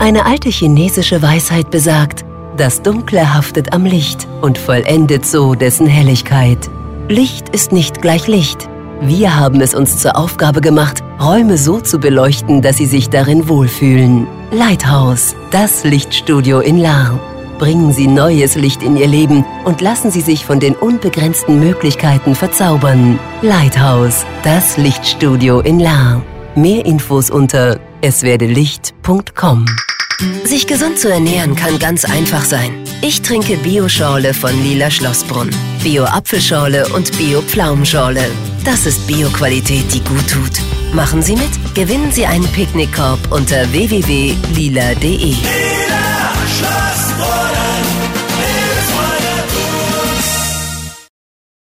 Eine alte chinesische Weisheit besagt, das Dunkle haftet am Licht und vollendet so dessen Helligkeit. Licht ist nicht gleich Licht. Wir haben es uns zur Aufgabe gemacht, Räume so zu beleuchten, dass Sie sich darin wohlfühlen. Lighthouse, das Lichtstudio in Lahr. Bringen Sie neues Licht in Ihr Leben und lassen Sie sich von den unbegrenzten Möglichkeiten verzaubern. Lighthouse, das Lichtstudio in Lahr. Mehr Infos unter eswerdelicht.com. Sich gesund zu ernähren kann ganz einfach sein. Ich trinke Bio-Schorle von Lila Schlossbrunn, Bio-Apfelschorle und Bio-Pflaumenschorle. Das ist Bio-Qualität, die gut tut. Machen Sie mit? Gewinnen Sie einen Picknickkorb unter www.lila.de. Lila Schlossbrunn.